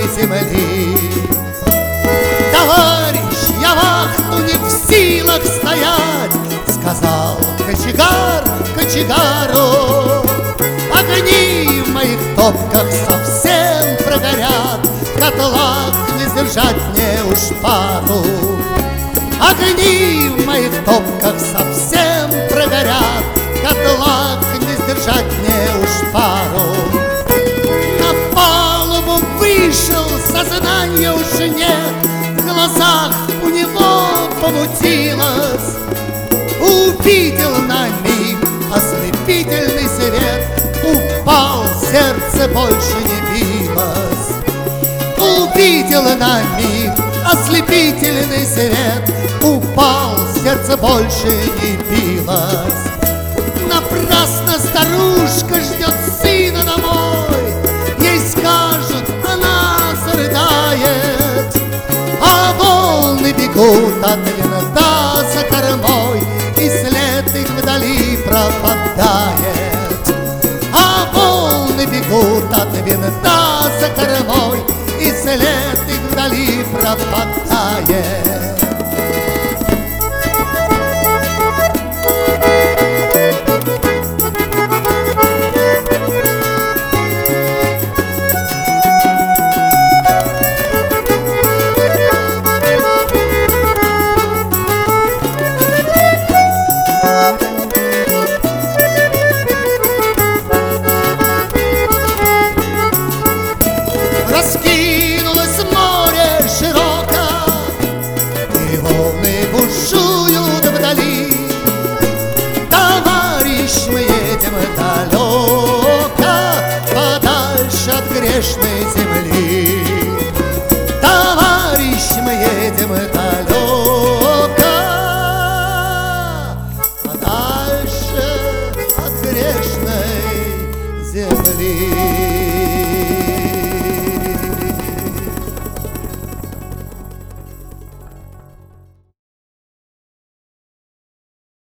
земли. Товарищ, я вахту не в силах стоять, сказал кочегар кочегару. Огни в моих топках совсем прогорят, в котлах не сдержать мне уж пару. Огни в моих топках совсем прогорят, в котлах не сдержать мне уж пару. На палубу вышел, сознания уже нет, в глазах у него помутилось. Увидел на миг ослепительный свет, упал, сердце больше не билось. Увидел на миг ослепительный свет, упал, сердце больше не билось. Напрасно старушка ждет сына домой, ей скажут, она зарыдает, а волны бегут от винта за кормой, и след их вдали пропадает. А волны бегут от винта за кормой, и след их вдали пропадает.